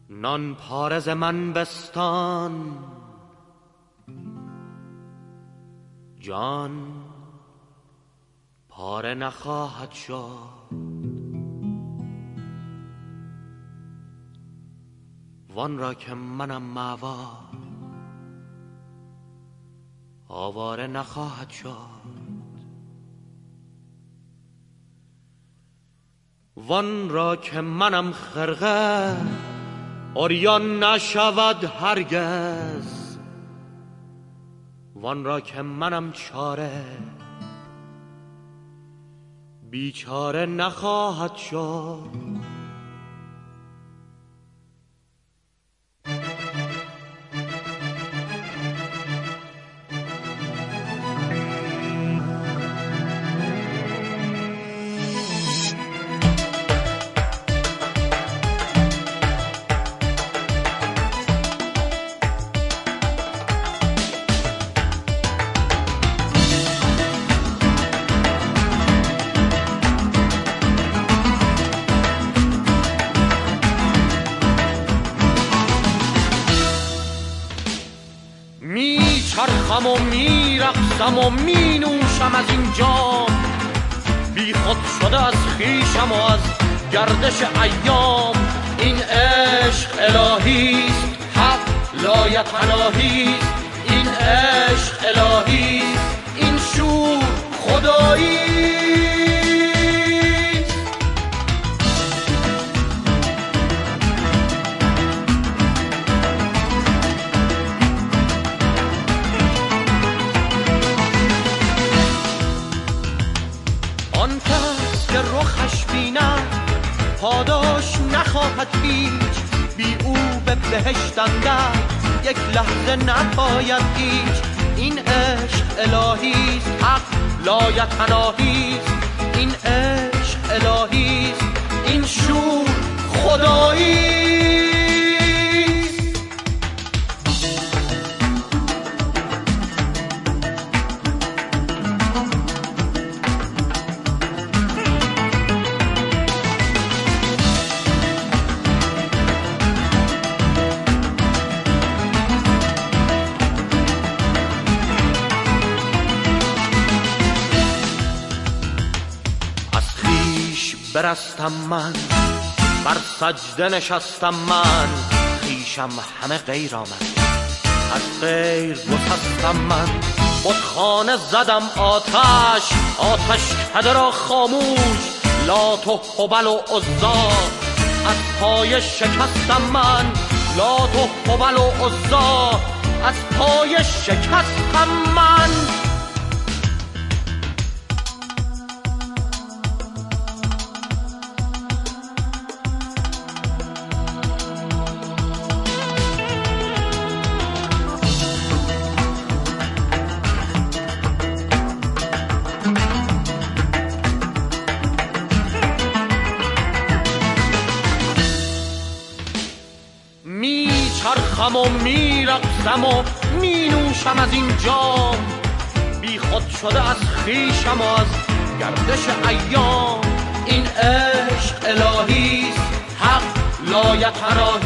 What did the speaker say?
نان پاره ز من بستان، جان پاره نخواهد شد. وان را که منم مأوا، آواره نخواهد شد. وان را که منم خرقه، عریان نشود هرگز. وان را که منم چاره، بیچاره نخواهد شد. میچرخم و میرقصم و مینوشم از این جام، بی خود شده از خویشم و از گردش ایام. این عشق الهیست، حق لایتناهیست. این عشق الهیست، این شور خداییست. آن کس که رخش بینم پاداش نخواهد هیچ، بی او به بهشت اندر یک لحظه نپاید هیچ. این عشق الهیست، حق لایتناهیست. این عشق الهیست، این شور خداییست. برستم من، بر سجده نشستم من، خویشم همه غیر آمد، از غیر گسستم من. بتخانه زدم آتش، آتش کده را خاموش، لات و هبل و عزا از پای شکستم من. لات و هبل و عزا از پای شکستم من. میچرخم و میرقصم و مینوشم از این جام، بی خود شده از خویشم و از گردش ایام. این عشق الهیست، حق لایتناهیست.